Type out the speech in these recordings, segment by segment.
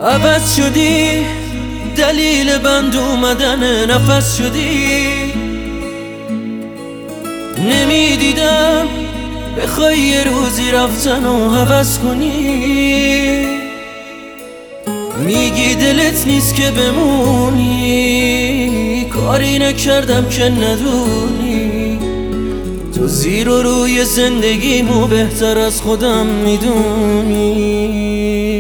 عوض شدی، دلیل بند اومدن نفس شدی. نمیدیدم بخوای یه روزی رفتن و حوض کنی. میگی دلت نیست که بمونی، کاری نکردم که ندونی. تو زیر و روی زندگیمو بهتر از خودم میدونی.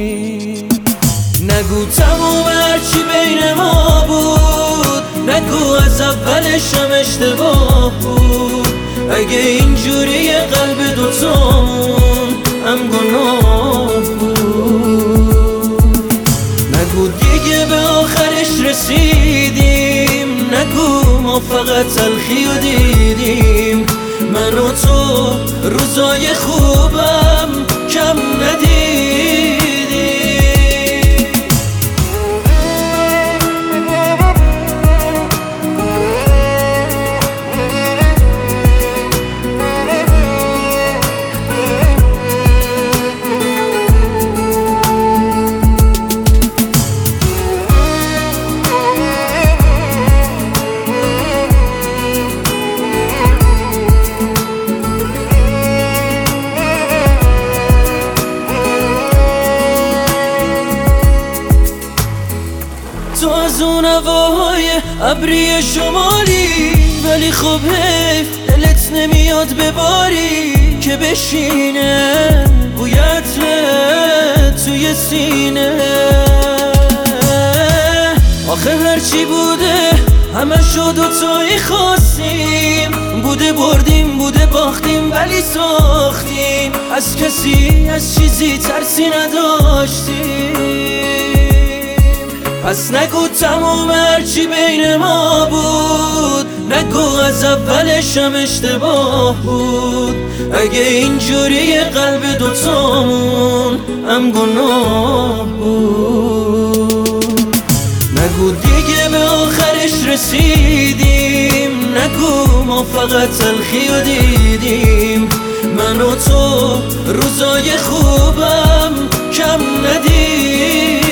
نگو تموم هرچی بین ما بود، نگو از اولشم اشتباه بود. اگه اینجوری قلب دوتامون هم گناه بود. نگو دیگه به آخرش رسیدیم، نگو ما فقط تلخی و دیدیم. من و تو روزای خوبم کم ندیدیم. تو از اون هواهای ابری شمالی، ولی خب حیف دلت نمیاد بباری که بشینه بویت توی سینه. آخه هرچی بوده همه شد و توی خواستیم، بوده بردیم بوده باختیم ولی ساختیم. از کسی از چیزی ترسی نداشتیم. پس نگو تموم هرچی بین ما بود، نگو از اولشم اشتباه بود. اگه اینجوری قلب دوتامون هم گناه بود. نگو دیگه به آخرش رسیدیم، نگو ما فقط تلخی و دیدیم. من و تو روزای خوبم کم ندیدیم.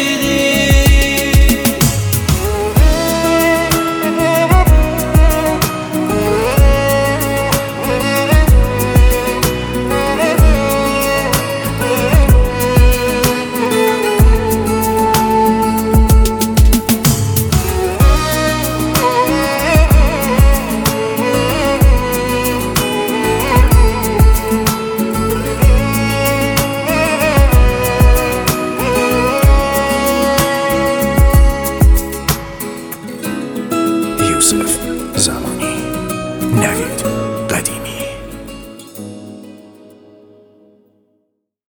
یوسف زمانی. نوید